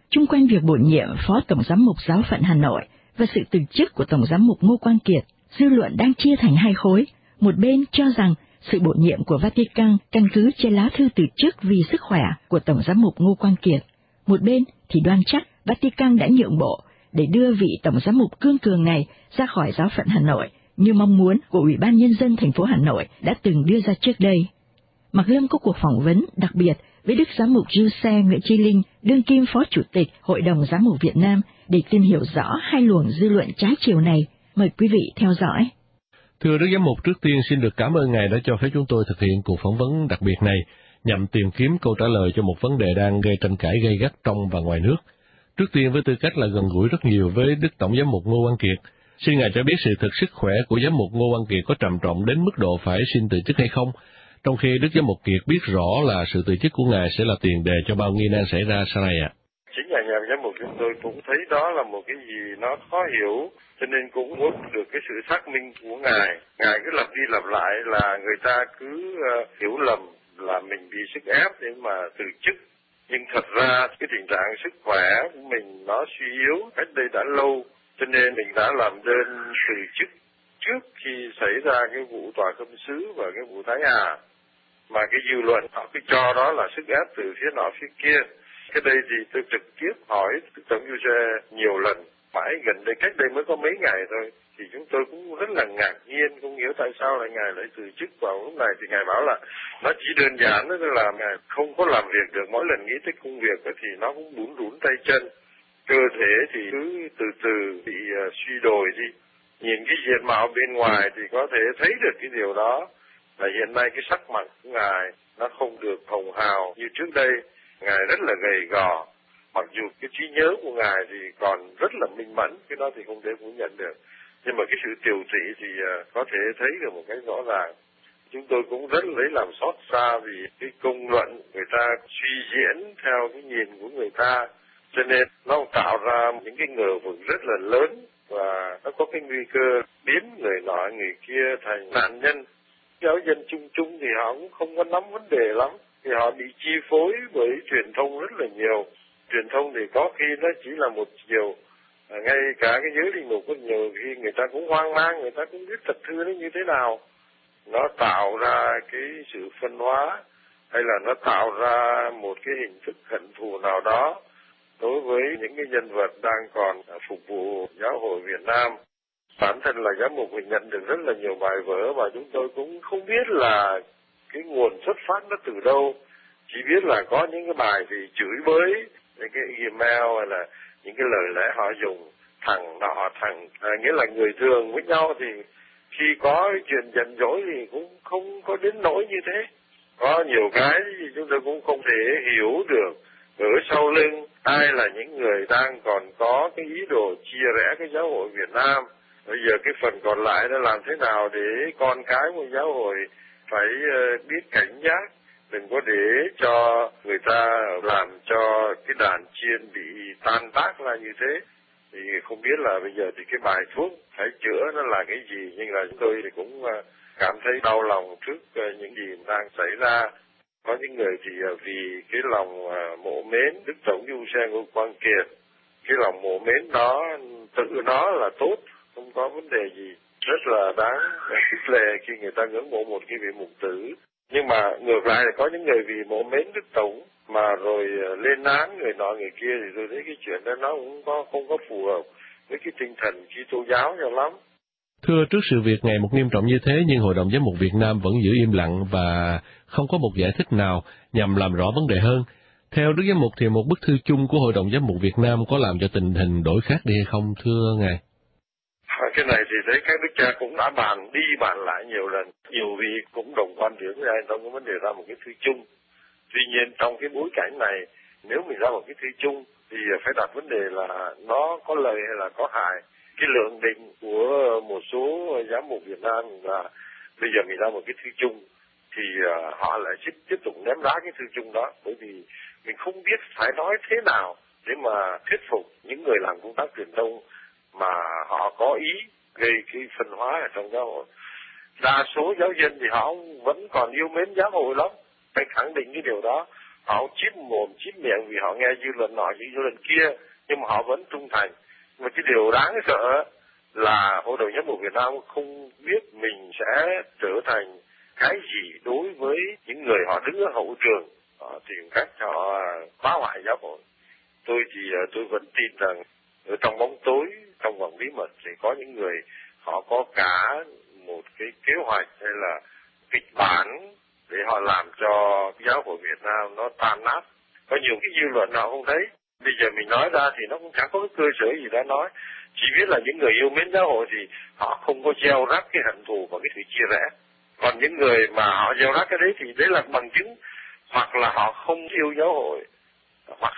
chung quanh việc bổ nhiệm Phó Tổng giám mục Giáo phận Hà Nội và sự từ chức của Tổng giám mục Ngô Quang Kiệt, dư luận đang chia thành hai khối. Một bên cho rằng sự bổ nhiệm của Vatican căn cứ trên lá thư từ chức vì sức khỏe của Tổng giám mục Ngô Quang Kiệt. Một bên thì đoan chắc Vatican đã nhượng bộ để đưa vị Tổng giám mục cương cường này ra khỏi Giáo phận Hà Nội như mong muốn của Ủy ban Nhân dân thành phố Hà Nội đã từng đưa ra trước đây. Mạc Lâm có cuộc phỏng vấn đặc biệt với Đức Giám mục Giuse Nguyễn Chí Linh, đương kim Phó Chủ tịch Hội đồng Giám mục Việt Nam để tìm hiểu rõ hai luồng dư luận trái chiều này. Mời quý vị theo dõi. Thưa Đức Giám mục, trước tiên xin được cảm ơn Ngài đã cho phép chúng tôi thực hiện cuộc phỏng vấn đặc biệt này nhằm tìm kiếm câu trả lời cho một vấn đề đang gây tranh cãi gay gắt trong và ngoài nước. Trước tiên, với tư cách là gần gũi rất nhiều với Đức Tổng giám mục Ngô Quang Kiệt, xin Ngài cho biết sự thực sức khỏe của giám mục Ngô Quang Kiệt có trầm trọng đến mức độ phải xin từ chức hay không, trong khi Đức Giám mục Kiệt biết rõ là sự từ chức của Ngài sẽ là tiền đề cho bao nghi nan xảy ra sau này ạ. Chính là nhà giám mục chúng tôi cũng thấy đó là một cái gì nó khó hiểu, cho nên cũng muốn được cái sự xác minh của Ngài. Ngài cứ lặp đi lặp lại là người ta cứ hiểu lầm là mình bị sức ép để mà từ chức. Nhưng thật ra cái tình trạng sức khỏe của mình nó suy yếu cách đây đã lâu, cho nên mình đã làm đơn từ chức trước khi xảy ra cái vụ tòa khâm sứ và cái vụ Thái Hà. Mà cái dư luận họ cứ cho đó là sức ép từ phía nọ phía kia. Cái đây thì tôi trực tiếp hỏi Tổng Giuse nhiều lần, mãi gần đây cách đây mới có mấy ngày thôi, thì chúng tôi cũng rất là ngạc nhiên, không hiểu tại sao lại Ngài lại từ chức vào lúc này. Thì Ngài bảo là nó chỉ đơn giản đó là Ngài không có làm việc được, mỗi lần nghĩ tới công việc thì nó cũng bủn rủn tay chân, cơ thể thì cứ từ từ bị suy đồi đi. Nhìn cái diện mạo bên ngoài thì có thể thấy được cái điều đó, là hiện nay cái sắc mặt của Ngài nó không được hồng hào như trước đây. Ngài rất là gầy gò, mặc dù cái trí nhớ của Ngài thì còn rất là minh mẫn, cái đó thì không thể phủ nhận được. Nhưng mà cái sự tiều tụy thì có thể thấy được một cái rõ ràng. Chúng tôi cũng rất lấy làm xót xa vì cái công luận người ta suy diễn theo cái nhìn của người ta, cho nên nó tạo ra những cái ngờ vực rất là lớn và nó có cái nguy cơ biến người nọ người kia thành nạn nhân. Giáo dân chung chung thì họ cũng không có nắm vấn đề lắm, thì họ bị chi phối bởi truyền thông rất là nhiều. Truyền thông thì có khi nó chỉ là một chiều, ngay cả cái giới linh mục có nhiều khi người ta cũng hoang mang, người ta cũng biết thật thư nó như thế nào. Nó tạo ra cái sự phân hóa, hay là nó tạo ra một cái hình thức hận thù nào đó đối với những cái nhân vật đang còn phục vụ giáo hội Việt Nam. Bản thân là giám mục mình nhận được rất là nhiều bài vở và chúng tôi cũng không biết là cái nguồn xuất phát nó từ đâu. Chỉ biết là có những cái bài thì chửi bới, những cái email hay là những cái lời lẽ họ dùng thằng nọ thằng, nghĩa là người thường với nhau thì khi có chuyện giận dỗi thì cũng không có đến nỗi như thế. Có nhiều cái chúng tôi cũng không thể hiểu được ở sau lưng ai là những người đang còn có cái ý đồ chia rẽ cái giáo hội Việt Nam. Bây giờ cái phần còn lại nó làm thế nào để con cái của giáo hội phải biết cảnh giác, đừng có để cho người ta làm cho cái đàn chiên bị tan tác ra như thế. Thì không biết là bây giờ thì cái bài thuốc phải chữa nó là cái gì, nhưng là chúng tôi thì cũng cảm thấy đau lòng trước những gì đang xảy ra. Có những người thì vì cái lòng mộ mến Đức Tổng Giuse Ngô Quang Kiệt, cái lòng mộ mến đó tự nó là tốt, không có vấn đề gì, rất là đáng khích lệ khi người ta ngưỡng mộ một cái vị mục tử. Nhưng mà ngược lại là có những người vì mộ mến Đức Tổng mà rồi lên án người nọ người kia, thì tôi thấy cái chuyện đó nó cũng không có phù hợp với cái tinh thần Kitô giáo cho lắm. Thưa, trước sự việc ngày một nghiêm trọng như thế nhưng Hội đồng Giám mục Việt Nam vẫn giữ im lặng và không có một giải thích nào nhằm làm rõ vấn đề hơn. Theo Đức Giám mục thì một bức thư chung của Hội đồng Giám mục Việt Nam có làm cho tình hình đổi khác đi hay không, thưa Ngài? Cái này thì thấy các đức cha cũng đã bàn đi bàn lại nhiều lần. Nhiều vị cũng đồng quan điểm với anh trong cái vấn đề ra một cái thư chung. Tuy nhiên trong cái bối cảnh này, nếu mình ra một cái thư chung thì phải đặt vấn đề là nó có lợi hay là có hại. Cái lượng định của một số giám mục Việt Nam là bây giờ mình ra một cái thư chung thì họ lại tiếp tục ném đá cái thư chung đó, bởi vì mình không biết phải nói thế nào để mà thuyết phục những người làm công tác truyền thông mà họ có ý gây cái phân hóa ở trong giáo hội. Đa số giáo dân thì họ vẫn còn yêu mến giáo hội lắm, phải khẳng định cái điều đó. họ chíp mồm chíp miệng vì họ nghe dư luận nọ dư luận kia, nhưng mà họ vẫn trung thành. Mà cái điều đáng sợ là Hội đồng Giám mục Việt Nam không biết mình sẽ trở thành cái gì đối với những người họ đứng ở hậu trường, họ tìm cách họ phá hoại giáo hội. Tôi vẫn tin rằng ở trong bóng tối, trong vòng bí mật thì có những người họ có cả một cái kế hoạch hay là kịch bản để họ làm cho giáo hội Việt Nam nó tan nát. Có nhiều cái dư luận họ không thấy. Bây giờ mình nói ra thì nó cũng chẳng có cái cơ sở gì đã nói. Chỉ biết là những người yêu mến giáo hội thì họ không có gieo rắc cái hận thù và cái sự chia rẽ. Còn những người mà họ gieo rắc cái đấy thì đấy là bằng chứng, hoặc là họ không yêu giáo hội, hoặc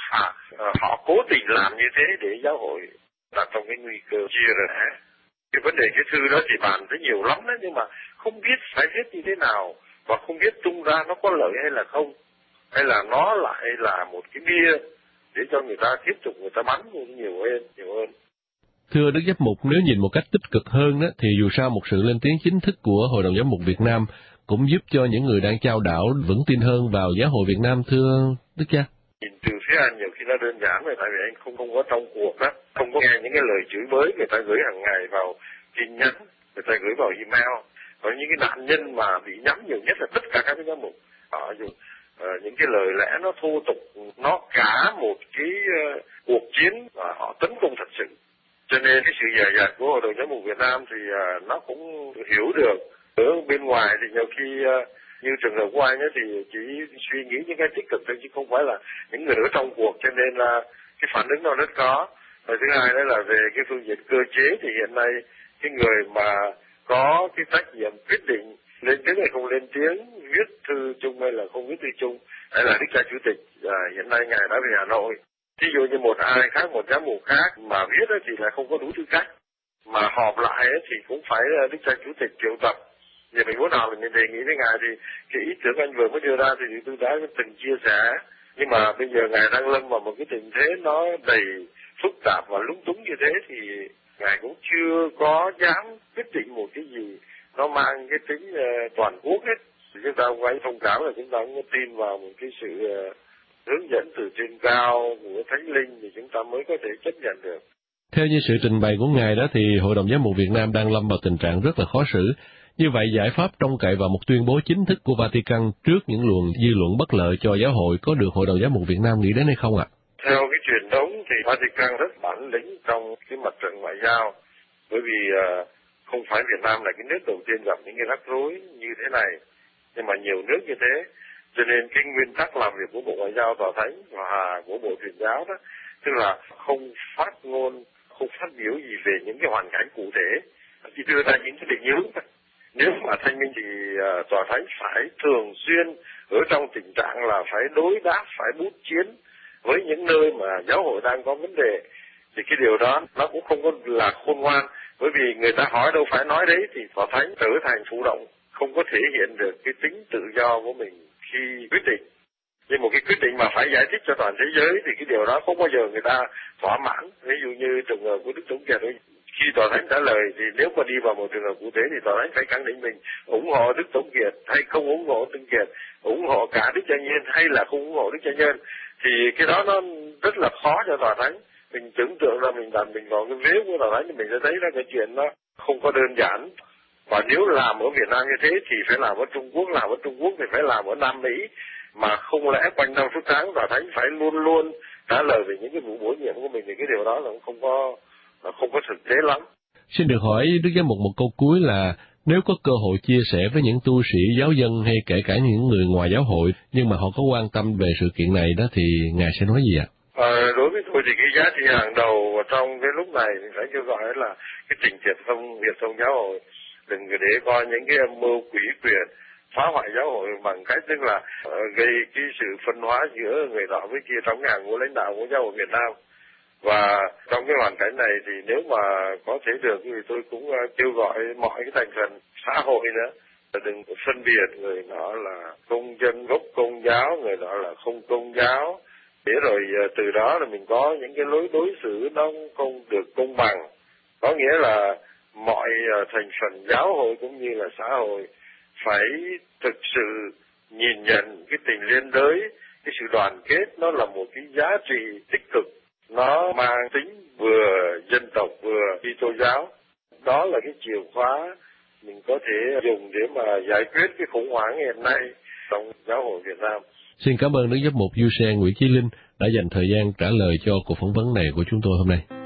họ cố tình làm như thế để giáo hội đặt trong cái nguy cơ chia rẽ. Cái vấn đề cái thư đó thì bàn thấy nhiều lắm đấy, nhưng mà không biết phải viết như thế nào, và không biết tung ra nó có lợi hay là không, hay là nó lại là một cái bia để cho người ta tiếp tục người ta bắn nhiều hơn. Thưa Đức Giám mục, nếu nhìn một cách tích cực hơn đó, thì dù sao một sự lên tiếng chính thức của Hội đồng Giám mục Việt Nam cũng giúp cho những người đang chao đảo vững tin hơn vào giáo hội Việt Nam, thưa Đức Cha. Nhìn từ phía anh nhiều khi nó đơn giản rồi, tại vì anh không có trong cuộc đó, không có nghe những cái lời chửi bới người ta gửi hàng ngày vào tin nhắn, người ta gửi vào email. Có những cái nạn nhân mà bị nhắm nhiều nhất là tất cả các cái giám mục. Họ dùng những cái lời lẽ nó thô tục, nó cả một cái cuộc chiến và họ tấn công thật sự. Cho nên cái sự dè dặt của Hội đồng Giám mục Việt Nam thì nó cũng hiểu được. Ở bên ngoài thì nhiều khi như trường hợp của anh ấy thì chỉ suy nghĩ những cái tích cực thôi, chứ không phải là những người ở trong cuộc, cho nên là cái phản ứng nó rất có. Và thứ hai đó là về cái phương diện cơ chế thì hiện nay cái người mà có cái trách nhiệm quyết định lên tiếng hay không lên tiếng, viết thư chung hay là không viết thư chung, hay là Đức Cha Chủ tịch hiện nay ngài đã về Hà Nội. Ví dụ như một ai khác, một giám mục khác mà viết thì là không có đủ tư cách, mà họp lại thì cũng phải Đức Cha Chủ tịch triệu tập. Vì mình muốn nào mình đề nghị với ngài thì cái ý tưởng anh vừa mới đưa ra thì tôi đã từng chia sẻ, nhưng mà bây giờ ngài đang lâm vào một cái tình thế nó đầy phức tạp và lúng túng như thế thì ngài cũng chưa có dám quyết định một cái gì nó mang cái tính toàn quốc hết. Thì chúng ta cũng phải thông cảm là chúng ta cũng tin vào một cái sự hướng dẫn từ trên cao của Thánh Linh thì chúng ta mới có thể chấp nhận được. Theo như sự trình bày của ngài đó thì Hội đồng Giám mục Việt Nam đang lâm vào tình trạng rất là khó xử. Như vậy giải pháp trông cậy vào một tuyên bố chính thức của Vatican trước những luồng dư luận bất lợi cho giáo hội có được Hội đồng Giám mục Việt Nam nghĩ đến hay không ạ? Theo cái truyền thống thì Vatican rất bản lĩnh trong cái mặt trận ngoại giao, bởi vì không phải Việt Nam là cái nước đầu tiên gặp những cái rắc rối như thế này, nhưng mà nhiều nước như thế, cho nên cái nguyên tắc làm việc của Bộ Ngoại giao Tòa Thánh và của Bộ Truyền giáo đó, tức là không phát ngôn, không phát biểu gì về những cái hoàn cảnh cụ thể, chỉ đưa ra những cái định hướng. Nếu mà thanh minh thì Tòa Thánh phải thường xuyên ở trong tình trạng là phải đối đáp, phải bút chiến với những nơi mà giáo hội đang có vấn đề, thì cái điều đó nó cũng không có là khôn ngoan, bởi vì người ta hỏi đâu phải nói đấy, thì Tòa Thánh trở thành thụ động, không có thể hiện được cái tính tự do của mình khi quyết định. Nhưng một cái quyết định mà phải giải thích cho toàn thế giới thì cái điều đó không bao giờ người ta thỏa mãn. Ví dụ như trường hợp của Đức Tổng Kiệt ấy, khi Tòa Thánh trả lời thì nếu mà đi vào một trường hợp cụ thể thì Tòa Thánh phải khẳng định mình ủng hộ Đức Tổng Kiệt hay không ủng hộ Tổng Kiệt, ủng hộ cả Đức Cha Nhân hay là không ủng hộ Đức Cha Nhân. Thì cái đó nó rất là khó cho Tòa Thánh. Mình tưởng tượng là mình đặt mình vào cái vế của Tòa Thánh thì mình sẽ thấy là cái chuyện nó không có đơn giản. Và nếu làm ở Việt Nam như thế thì phải làm ở Trung Quốc, làm ở Trung Quốc thì phải làm ở Nam Mỹ, mà không lẽ quanh năm suốt tháng Tòa Thánh phải luôn luôn trả lời về những cái vụ bổ nhiệm của mình, thì cái điều đó là không có thực tế lắm. Xin được hỏi Đức Giám mục một câu cuối là nếu có cơ hội chia sẻ với những tu sĩ giáo dân hay kể cả những người ngoài giáo hội nhưng mà họ có quan tâm về sự kiện này đó thì ngài sẽ nói gì ạ? Đối với tôi thì cái giá trị hàng đầu trong cái lúc này thì phải kêu gọi là cái tình Việt thông giáo hội, đừng để coi những cái âm mưu quỷ quyệt phá hoại giáo hội bằng cách tức là gây cái sự phân hóa giữa người nọ với kia trong hàng ngũ lãnh đạo của giáo hội Việt Nam. Và trong cái hoàn cảnh này thì nếu mà có thể được thì tôi cũng kêu gọi mọi cái thành phần xã hội nữa, đừng phân biệt người nọ là công dân gốc Công giáo, người nọ là không Công giáo, để rồi từ đó là mình có những cái lối đối xử nó không được công bằng. Có nghĩa là mọi thành phần giáo hội cũng như là xã hội phải thực sự nhìn nhận cái tình liên đới, cái sự đoàn kết nó là một cái giá trị tích cực, nó mang tính vừa dân tộc vừa Kitô giáo. Đó là cái chìa khóa mình có thể dùng để mà giải quyết cái khủng hoảng hiện nay trong giáo hội Việt Nam. Xin cảm ơn Đức Giám mục Du Xe Nguyễn Chí Linh đã dành thời gian trả lời cho cuộc phỏng vấn này của chúng tôi hôm nay.